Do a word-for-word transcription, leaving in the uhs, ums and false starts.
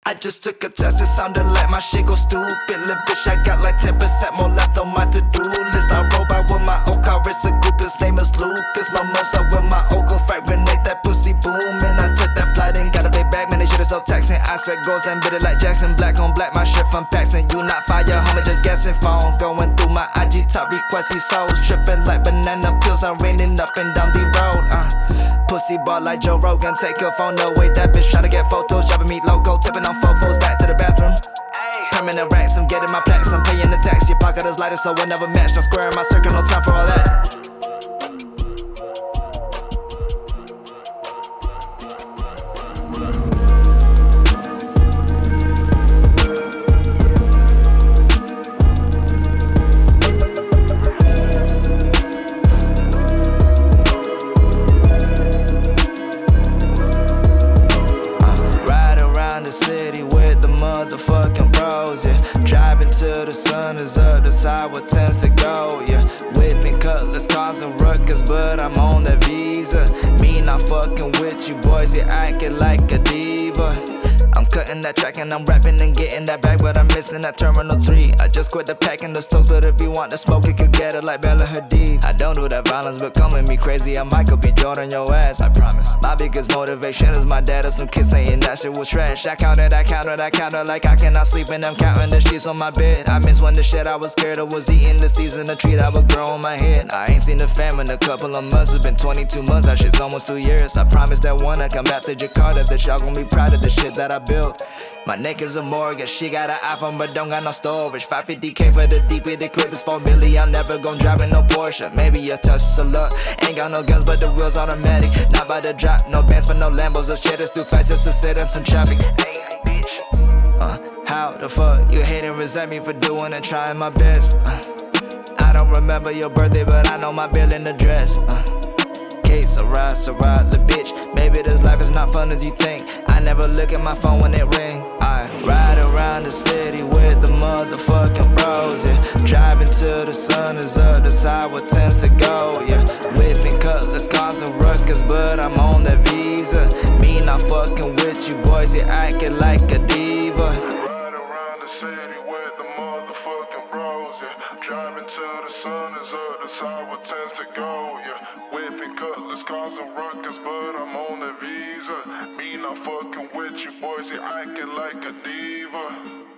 I just took a test, it sounded like my shit go stupid. Little bitch, I got like ten percent more left on my to-do list. I roll by with my old car, it's a group, his name is Lucas. My mom's out with my old girl, fight Renee, that pussy booming. I took that flight and got a big bag, man, this shit is so taxing. I said goals and bit it like Jackson, black on black, my shit from Paxton. You not fire, homie, just guessing phone. Going through my I G top request, these souls tripping like banana pills. I'm raining up and down the road. Uh, pussy ball like Joe Rogan, take your phone away. That bitch tryna get photos, dropping me logo, tipping on fofos, back to the bathroom. Permanent racks, I'm getting my plaques, I'm paying the tax. Your pocket is lighter, so we'll never match. No square in my circle, no time for all that. Motherfucking bros, yeah. Driving till the sun is up, that's how it tends to go, yeah. Whipping cutlass, causing ruckus, but I'm on that visa. Me not fucking with you boys, yeah, acting like a diva. I'm cutting that track and I'm rapping and getting that back, but I'm missing that terminal three. I just quit the pack in the stores, but if you want to smoke, you could get it like Bella Hadid. I don't do that violence, but come with me crazy, I might could be Jordan your ass, I promise. My biggest motivation is my dad or some kids saying that shit was trash. I counted, I counted, I counted like I cannot sleep and I'm counting the sheets on my bed. I miss when the shit I was scared of was eating the season, the treat I would grow on my head. I ain't seen the fam in a couple of months, it's been twenty-two months, that shit's almost two years. I promise that when I come back to Jakarta, that y'all gon' be proud of the shit that I built. My neck is a mortgage, she got an iPhone but don't got no storage. Five fifty K for the deep with the clip is four million. I'm never gon' drive in no Porsche, maybe a touch of luck. Ain't got no guns but the wheels automatic. Not about to drop, no bands for no Lambos. The shit is too fast just to sit in some traffic. Uh, how the fuck you hate and resent me for doing and trying my best? Uh, I don't remember your birthday but I know my billing address. Uh, Case, Sarah, Sarah, the bitch. Maybe this life is not fun as you think. I never look at my phone when it ring. I ride around the city with the motherfucking bros, yeah. Driving till the sun is up, that's how it tends to go, yeah. Whipping cutlass, causing ruckus, but I'm on that visa. Me not fucking with you boys, yeah, acting like a diva. Ride around the city with the motherfucking bros, yeah. Driving till the sun is up, that's how it tends to go, yeah. Whipping cutlass, causing ruckus, but I'm on that visa. Me not fucking with you boys, yeah, acting like a diva.